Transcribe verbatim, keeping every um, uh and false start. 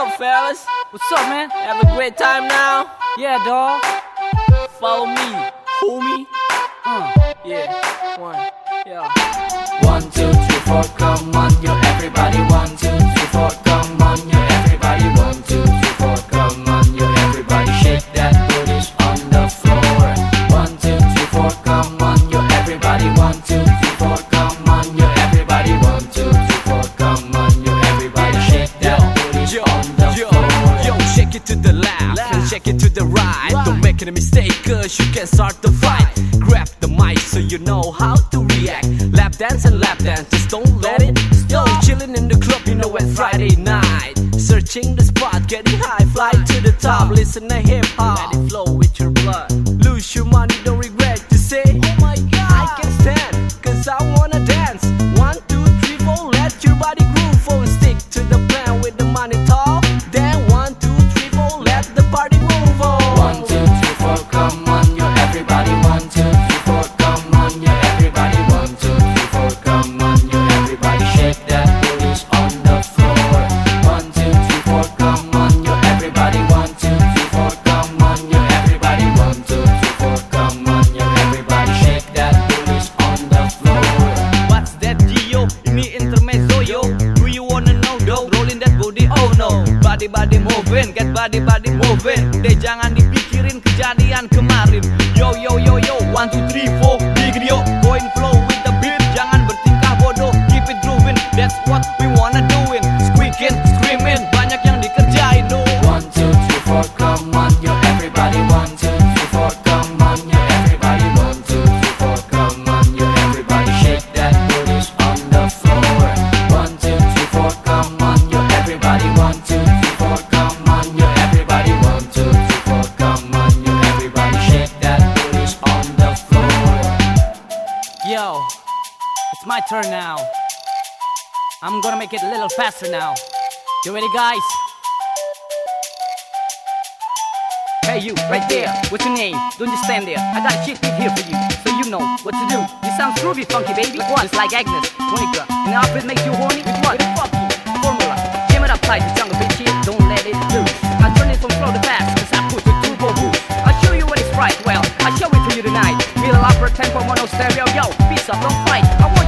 up, fellas? What's up, man? Have a great time now? Yeah, dawg. Follow me, homie. Uh. Yeah, one, yeah. One, two, three, four, come on, yo, everybody. One, two, three, four, come on, yo, everybody. One, two, three, four, come on, yo, everybody. Shake that booties on the floor. One, two, three, four, come on, yo, everybody. One, two, three, four, come on, yo, everybody. One, two, three, four, come on, yo, everybody. Shake that booties on the floor. Yo, shake it to the left and shake it to the right. Don't make any mistake, cause you can start the fight. Grab the mic so you know how to react. Lap dance and lap dance, just don't let it stop. Yo, chilling in the club, you know, it's Friday night. Searching the spot, getting high, fly to the top. Listen to hip hop, let it flow with your blood. Lose your money, don't regret to say, oh my god, I can stand, cause I wanna dance. One, two, three, four, let your body groove. Four, stick to the plan with the money talk. Then one, two, three, four, let the party move on. One, two, three, four, come on, yo, everybody. One, two, three, four, come on, yo, everybody. One, two, three, four, come on, yo, everybody. Shake that booties on the floor. One, two, three, four, come on, yo, everybody. One, two, three, four, come on, yo, everybody. One, two, three, four, come on, yo, everybody. Shake that booties on the floor. What's that, Gio? Ini intermezzo, yo. Do you wanna know, though? Rolling that booty, oh no. Body, body moving, get body, body moving. Deh, jangan dipikirin kejadian kemarin. Yo, yo, yo, yo, one, two, three, four, big yo. Go and flow with the beat, jangan bertingkah bodoh. Keep it grooving, that's what we wanna doin'. Squeaking, screaming, banyak yang dikerjain, no. One, two, three, four, come on, yo, everybody. One, two, three, four, come on, yo, everybody. One, two, three, four, come on, yo, everybody. Shake that booties on the floor. One, two, three, four, come on, yo, everybody. One, two, three, four, come on, yo, everybody. One, two, three, four, come on, yo, everybody. Shake that booties on the floor. Yo, it's my turn now. I'm gonna make it a little faster now. You ready, guys? Hey, you, right there. What's your name? Don't just stand there. I got a chick here for you, so you know what to do. You sound groovy, funky, baby. Like what? Just like Agnes, Monica. And the outfit makes you horny. With what? With a funky formula. Jam it up tight, the jungle bitch here. Don't let it loose. I turn it from slow to fast, cause I put the turbo boost. I'll show you what it's right. Well, I'll show it to you tonight. Feel up for ten point one oh stereo. Yo, peace up, don't fight. I want